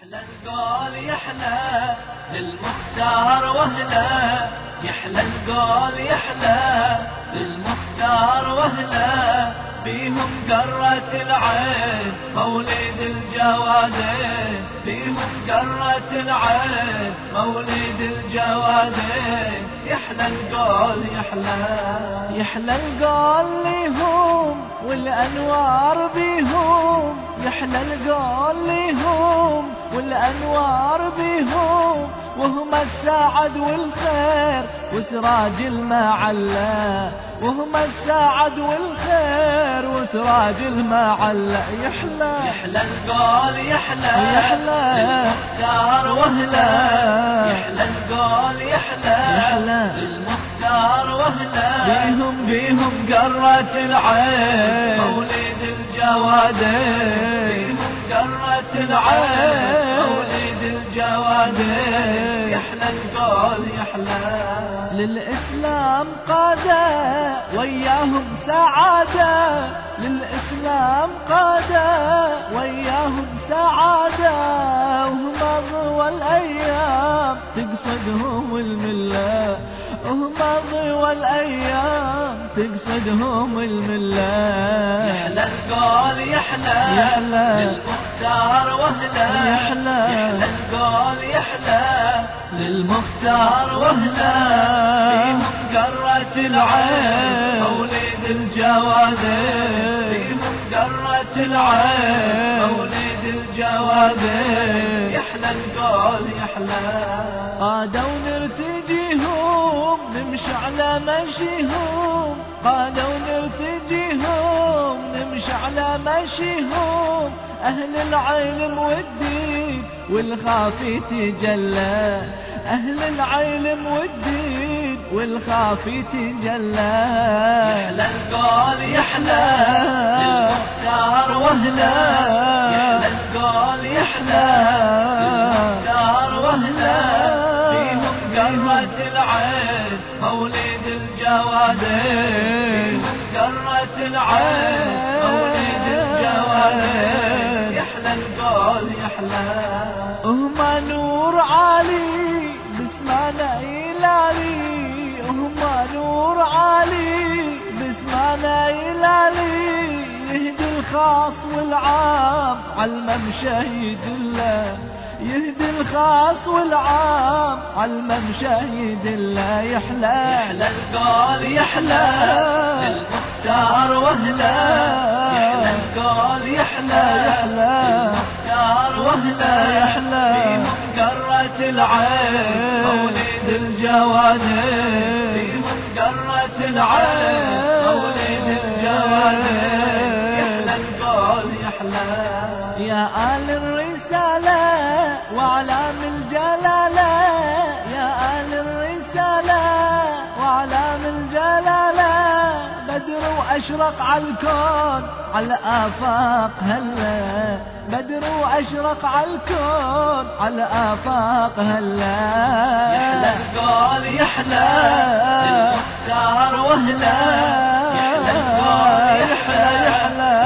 يحلى القول يحلى للمختار وهلا، يحلى القول يحلى للمختار وهلا، بيهم قرة العين مولد الجوادين، بيهم قرة العين مولد الجوادين. يحلى القول يحلى القول ليهم والأنوار بيهم، يحلى القول ليهم والأنوار بيهم، وهم السعد والخير وسراج المعلى، وهم السعد والخير وسراج المعلى. يحلى القول يحلى للمختار وهلا، يحلى القول يحلى للمختار وهلا، بيهم قرة العين مولد الجوادين، بيهم قرة العين مولد الجوادين. يحلى القول للإسلام قادة وياهم سعادة، للإسلام قادة وياهم سعادة، وهم ضوى الأيام تقصدهم الملة، وهم ضوى الأيام تقصدهم الملة. يحلى القول يحلى للمختار وهلا، يحلى القول يحلى للمختار وهلا، بيهم قرة العين مولد الجوادين، بيهم قرة العين مولد الجوادين. يحلى القول قادوا نرتجيهم نمشي على مشيهم، قادوا نرتجيهم نمشي على مشيهم، أهل العلم والدين والخافي تجلى، أهل العلم والدين والخافي تجلى. يحلى القول يحلى للمختار وهلا، يحلى القول يحلى للمختار وهلا، بيهم قرة العين مولد الجوادين، بيهم قرة العين مولد الجوادين. يحلى القول هم نور عالي باسمنا يلالي، هم نور عالي باسمنا يلالي، يهدي الخاص والعام عالممشى يدله، يهدي الخاص والعام عالممشى يدله. يحلى القول يحلى للمختار وهلا، يحلى القول يحلى للمختار وهلا، بيهم قرة العين مولد الجوادين، بيهم قرة العين مولد الجوادين. يحلى القول يا آل الرسالة وأعلام الجلالة، يا آل الرسالة وأعلام الجلالة، بدر وأشرق عالكون على آفاق هلا، بدر وأشرق عالكون على آفاق هلا. يحلى القول يحلى للمختار وهلا، يحلى القول يحلى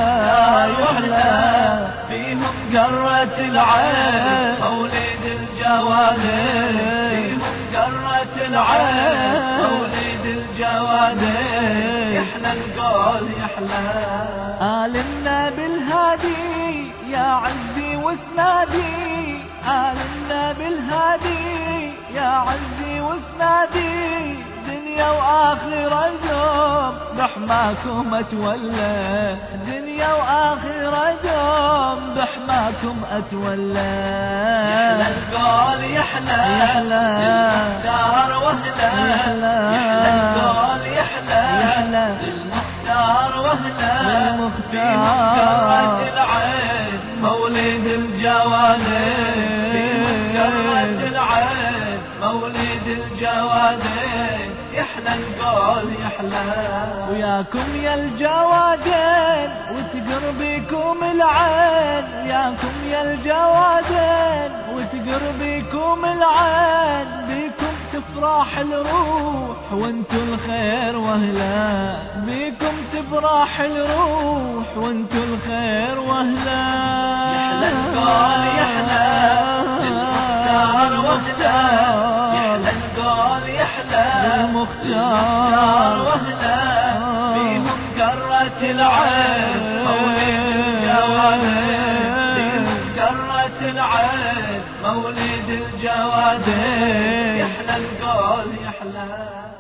وهلا، بيهم قرة العين مولد الجوادين، بيهم قرة العين مولد الجوادين. يحلى القول آل النبي الهادي يا عزي واسنادي، آل النبي الهادي يا عزي واسنادي، دنيا وآخرة دوم بحماكم أتولى، دنيا وآخرة دوم بحماكم أتولى. يحلى القول يحلى للمختار وهلا، يحلى القول يحلى للمختار وهلا، بيهم قرة العين مولد الجوادين، بيهم قرة العين مولد الجوادين. يحلى القول وياكم يا الجوادين وتقر بيكم العين، ياكم يا الجوادين وتقر بيكم العين، بيكم تفرح الروح وانتو الخير وهلا، بيكم تفرح الروح وانتو الخير وهلا. يحلى القول المختار وهنا بيهم قرة العين مولد الجوادين بيهم قرة العين مولد الجوادين يحلى القول يحلى